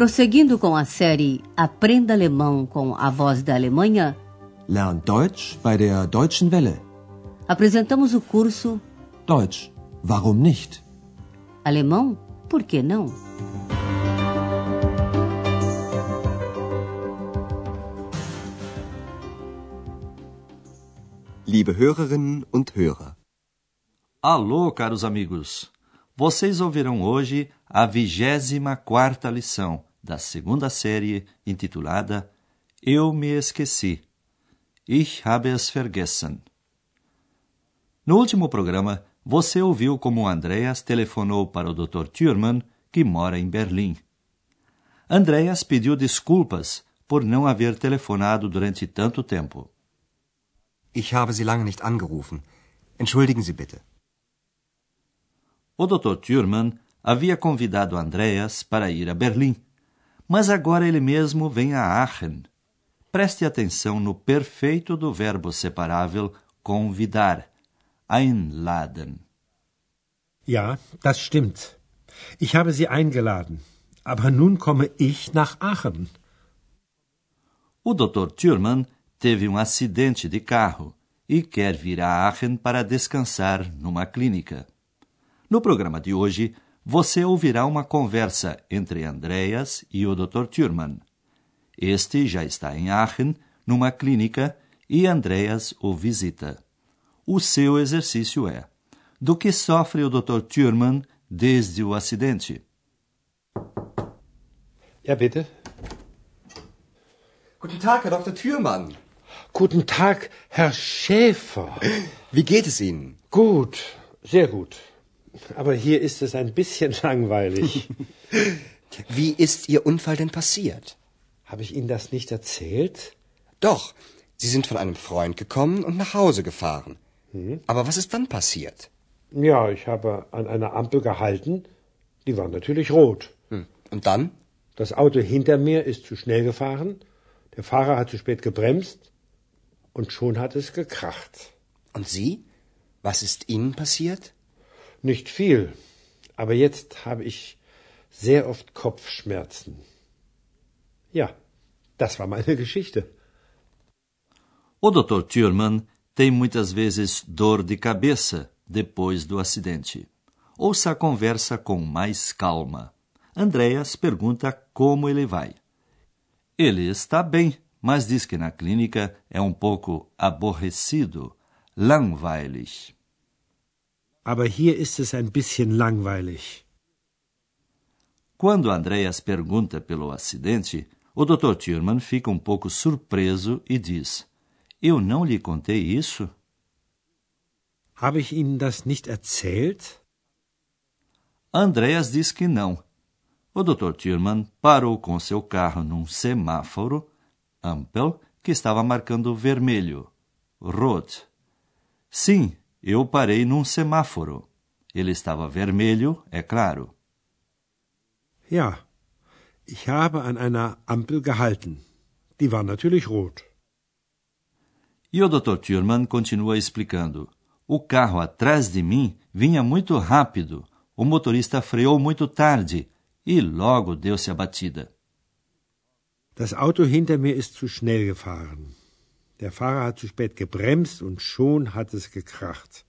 Prosseguindo com a série Aprenda Alemão com a Voz da Alemanha, Lern Deutsch bei der Deutschen Welle. apresentamos o curso Deutsch, warum nicht? Alemão, por que não? Liebe Hörerinnen und Hörer. Alô, caros amigos! Vocês ouvirão hoje a 24ª lição da segunda série intitulada Eu me esqueci. Ich habe es vergessen. No último programa, você ouviu como Andreas telefonou para o Dr. Thürmann, que mora em Berlim. Andreas pediu desculpas por não haver telefonado durante tanto tempo. Ich habe Sie lange nicht angerufen. Entschuldigen Sie bitte. O Dr. Thürmann havia convidado Andreas para ir a Berlim, mas agora ele mesmo vem a Aachen. Preste atenção no perfeito do verbo separável convidar, einladen. Ja, das stimmt. Ich habe Sie eingeladen. Aber nun komme ich nach Aachen. O Dr. Thürmann teve um acidente de carro e quer vir a Aachen para descansar numa clínica. No programa de hoje, você ouvirá uma conversa entre Andreas e o Dr. Thürmann. Este já está em Aachen, numa clínica, e Andreas o visita. O seu exercício é: do que sofre o Dr. Thürmann desde o acidente? Ja, bitte. Guten Tag, Herr Dr. Thürmann. Guten Tag, Herr Schäfer. Wie geht es Ihnen? Gut, sehr gut. Aber hier ist es ein bisschen langweilig. Wie ist Ihr Unfall denn passiert? Habe ich Ihnen das nicht erzählt? Doch, Sie sind von einem Freund gekommen und nach Hause gefahren. Aber was ist dann passiert? Ja, ich habe an einer Ampel gehalten. Die war natürlich rot. Und dann? Das Auto hinter mir ist zu schnell gefahren. Der Fahrer hat zu spät gebremst. Und schon hat es gekracht. Und Sie? Was ist Ihnen passiert? Nicht viel. Aber jetzt habe ich sehr oft Kopfschmerzen. Ja, das war meine Geschichte. O Dr. Thürmann tem muitas vezes dor de cabeça depois do acidente. Ouça a conversa com mais calma. Andreas pergunta como ele vai. Ele está bem, mas diz que na clínica é um pouco aborrecido, langweilig. Aber hier ist es ein bisschen langweilig. Quando Andreas pergunta pelo acidente, o Dr. Thürmann fica um pouco surpreso e diz: Eu não lhe contei isso? Habe ich Ihnen das nicht erzählt? Andreas diz que não. O Dr. Thürmann parou com seu carro num semáforo, Ampel, que estava marcando vermelho, Rot. Sim, eu parei num semáforo. Ele estava vermelho, é claro. Ja, ich habe an einer Ampel gehalten. Die war natürlich rot. E o Dr. Thürmann continua explicando. O carro atrás de mim vinha muito rápido. O motorista freou muito tarde e logo deu-se a batida. Das Auto hinter mir ist zu schnell gefahren. Der Fahrer hat zu spät gebremst und schon hat es gekracht.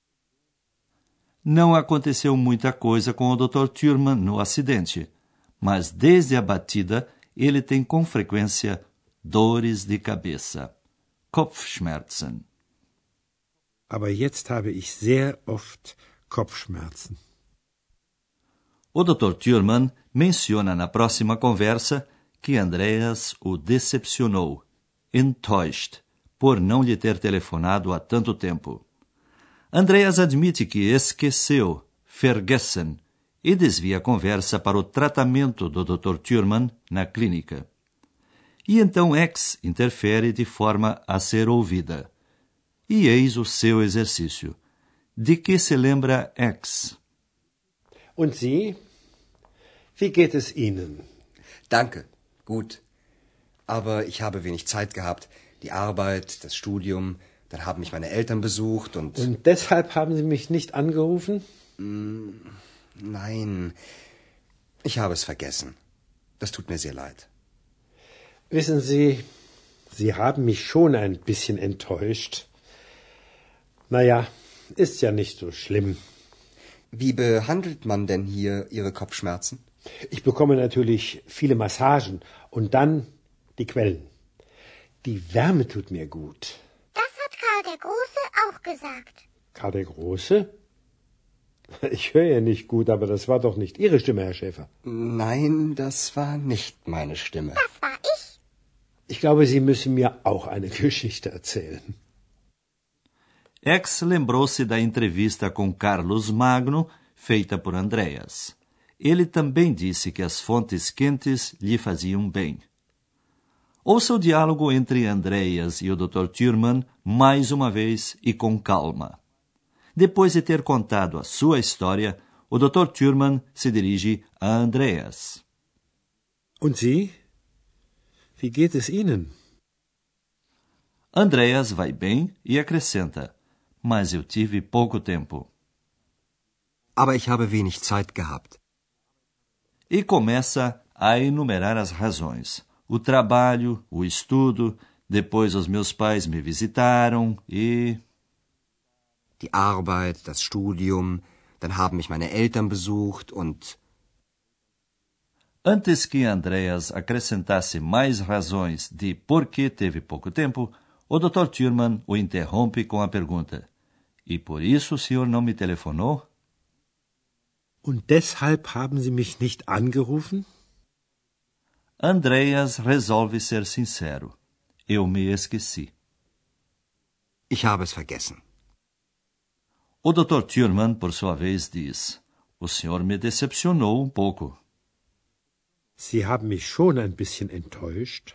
Não aconteceu muita coisa com o Dr. Thürmann no acidente, mas desde a batida ele tem com frequência dores de cabeça, Kopfschmerzen. Aber jetzt habe ich sehr oft Kopfschmerzen. O Dr. Thürmann menciona na próxima conversa que Andreas o decepcionou, enttäuscht, por não lhe ter telefonado há tanto tempo. Andreas admite que esqueceu, vergessen, e desvia a conversa para o tratamento do Dr. Thürmann na clínica. E então X interfere de forma a ser ouvida. E eis o seu exercício. De que se lembra X? Und Sie? Wie geht es Ihnen? Danke, gut. Aber ich habe wenig Zeit gehabt. Die Arbeit, das Studium, dann haben mich meine Eltern besucht und... Und deshalb haben Sie mich nicht angerufen? Nein, ich habe es vergessen. Das tut mir sehr leid. Wissen Sie, Sie haben mich schon ein bisschen enttäuscht. Naja, ist ja nicht so schlimm. Wie behandelt man denn hier Ihre Kopfschmerzen? Ich bekomme natürlich viele Massagen und dann die Quellen. Die Wärme tut mir gut. Das hat Karl der Große auch gesagt. Karl der Große? Ich höre ja nicht gut, aber das war doch nicht Ihre Stimme, Herr Schäfer. Nein, das war nicht meine Stimme. Das war ich. Ich glaube, Sie müssen mir auch eine Geschichte erzählen. X lembrou-se da entrevista com Carlos Magno, feita por Andreas. Ele também disse que as fontes quentes lhe faziam bem. Ouça o diálogo entre Andreas e o Dr. Thurman mais uma vez e com calma. Depois de ter contado a sua história, o Dr. Thurman se dirige a Andreas. Und Sie? Wie geht es Ihnen? Andreas vai bem e acrescenta: mas eu tive pouco tempo. Aber ich habe wenig Zeit gehabt. E começa a enumerar as razões. O trabalho, o estudo, depois os meus pais me visitaram e... Die Arbeit, das Studium, dann haben mich meine Eltern besucht und... Antes que Andreas acrescentasse mais razões de por que teve pouco tempo, o Dr. Thurman o interrompe com a pergunta: e por isso o senhor não me telefonou? Und deshalb haben Sie mich nicht angerufen? Andreas resolve ser sincero. Eu me esqueci. Ich habe es vergessen. O Dr. Thurman, por sua vez, diz: o senhor me decepcionou um pouco. Sie haben mich schon ein bisschen enttäuscht.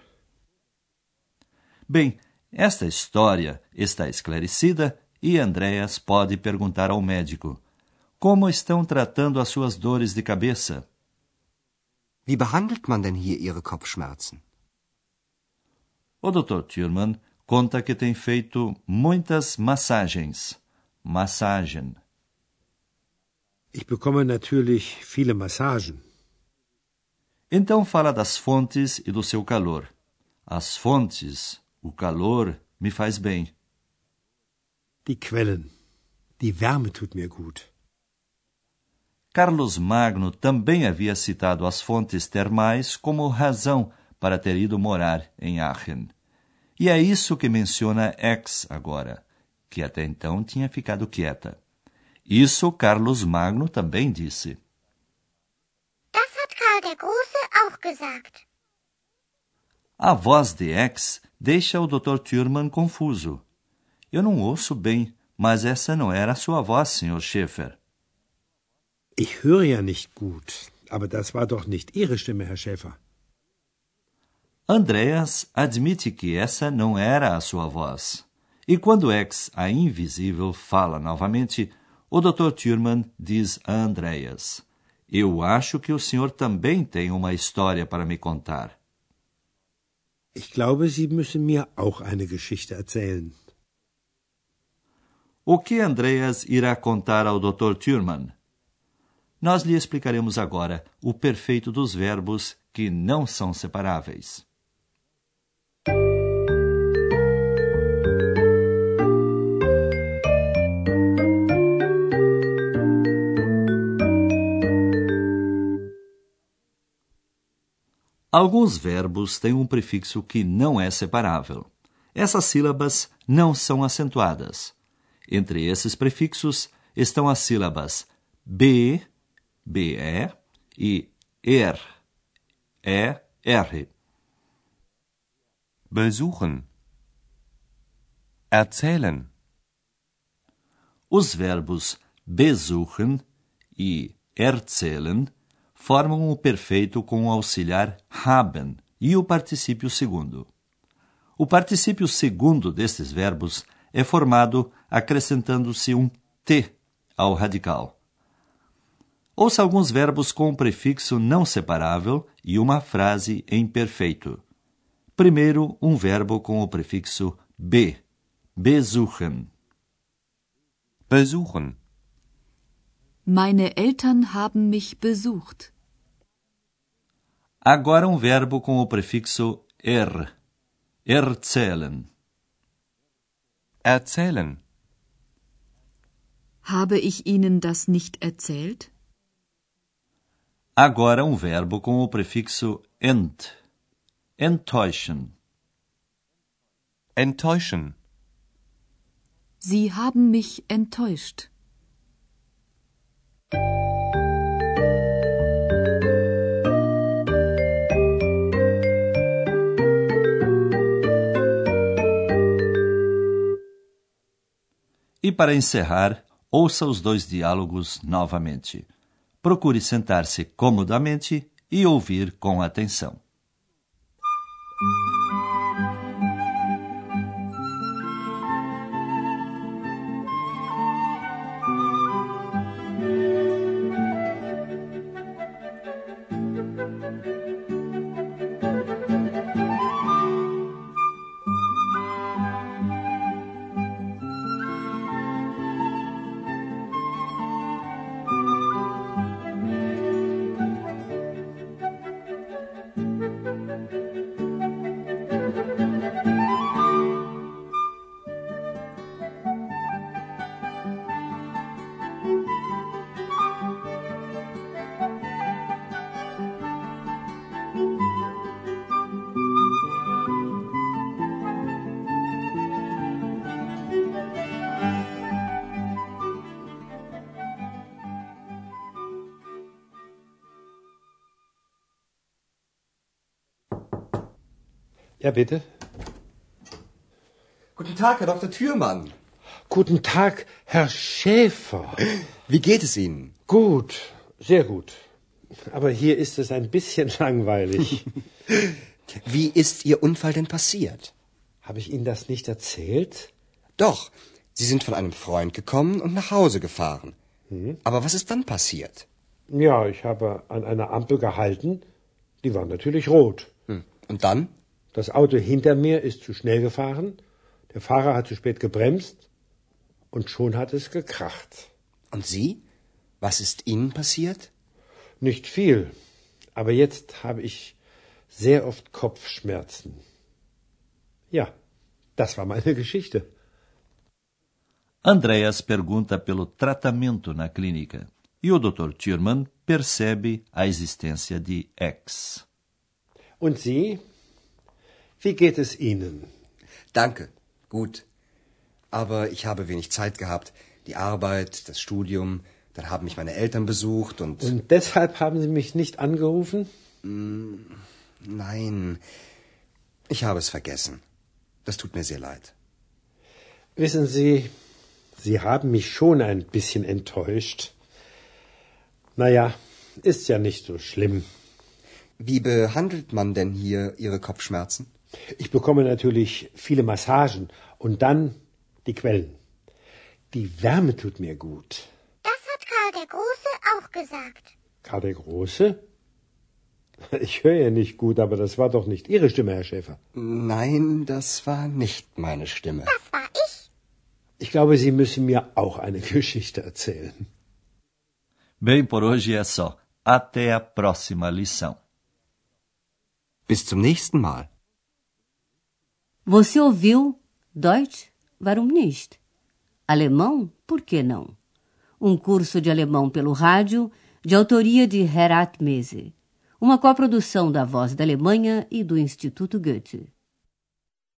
Bem, esta história está esclarecida e Andreas pode perguntar ao médico: como estão tratando as suas dores de cabeça? Wie behandelt man denn hier Ihre Kopfschmerzen? O Dr. Thurman conta que tem feito muitas massagens. Massagen. Ich bekomme natürlich viele Massagen. Então fala das fontes e do seu calor. As fontes, o calor, me faz bem. Die Quellen. Die Wärme tut mir gut. Carlos Magno também havia citado as fontes termais como razão para ter ido morar em Aachen. E é isso que menciona X agora, que até então tinha ficado quieta. Isso Carlos Magno também disse. Das hat Karl der Große auch gesagt. A voz de X deixa o Dr. Thurman confuso. Eu não ouço bem, mas essa não era a sua voz, Sr. Schäfer. Ich höre ja nicht gut, aber das war doch nicht Ihre Stimme, Herr Schäfer. Andreas admite que essa não era a sua voz. E quando X, a invisível, fala novamente, o Dr. Thurman diz a Andreas: eu acho que o senhor também tem uma história para me contar. Ich glaube, Sie müssen mir auch eine Geschichte erzählen. O que Andreas irá contar ao Dr. Thurman? Nós lhe explicaremos agora o perfeito dos verbos que não são separáveis. Alguns verbos têm um prefixo que não é separável. Essas sílabas não são acentuadas. Entre esses prefixos estão as sílabas be, be e er, er. Besuchen. Erzählen. Os verbos besuchen e erzählen formam o perfeito com o auxiliar haben e o particípio segundo. O particípio segundo destes verbos é formado acrescentando-se um T ao radical. Ouça alguns verbos com um prefixo não separável e uma frase em perfeito. Primeiro, um verbo com o prefixo be, besuchen. Besuchen. Meine Eltern haben mich besucht. Agora um verbo com o prefixo er. Erzählen. Erzählen. Habe ich Ihnen das nicht erzählt? Agora um verbo com o prefixo ent. Enttäuschen. Enttäuschen. Sie haben mich enttäuscht. E para encerrar, ouça os dois diálogos novamente. Procure sentar-se comodamente e ouvir com atenção. Ja, bitte. Guten Tag, Herr Dr. Thürmann. Guten Tag, Herr Schäfer. Wie geht es Ihnen? Gut, sehr gut. Aber hier ist es ein bisschen langweilig. Wie ist Ihr Unfall denn passiert? Habe ich Ihnen das nicht erzählt? Doch, Sie sind von einem Freund gekommen und nach Hause gefahren. Aber was ist dann passiert? Ja, ich habe an einer Ampel gehalten. Die war natürlich rot. Und dann? Das Auto hinter mir ist zu schnell gefahren. Der Fahrer hat zu spät gebremst. Und schon hat es gekracht. Und Sie? Was ist Ihnen passiert? Nicht viel. Aber jetzt habe ich sehr oft Kopfschmerzen. Ja, das war meine Geschichte. Andreas pergunta pelo tratamento na clínica e o Dr. Thürmann percebe a existência de X. Und Sie? Wie geht es Ihnen? Danke, gut. Aber ich habe wenig Zeit gehabt. Die Arbeit, das Studium, dann haben mich meine Eltern besucht und... Und deshalb haben Sie mich nicht angerufen? Nein, ich habe es vergessen. Das tut mir sehr leid. Wissen Sie, Sie haben mich schon ein bisschen enttäuscht. Naja, ist ja nicht so schlimm. Wie behandelt man denn hier Ihre Kopfschmerzen? Ich bekomme natürlich viele Massagen und dann die Quellen. Die Wärme tut mir gut. Das hat Karl der Große auch gesagt. Karl der Große? Ich höre ja nicht gut, aber das war doch nicht Ihre Stimme, Herr Schäfer. Nein, das war nicht meine Stimme. Das war ich. Ich glaube, Sie müssen mir auch eine Geschichte erzählen. Bem, por hoje é só. Até a próxima lição. Bis zum nächsten Mal. Você ouviu Deutsch? Warum nicht? Alemão? Por que não? Um curso de alemão pelo rádio, de autoria de Herat Mese. Uma coprodução da Voz da Alemanha e do Instituto Goethe.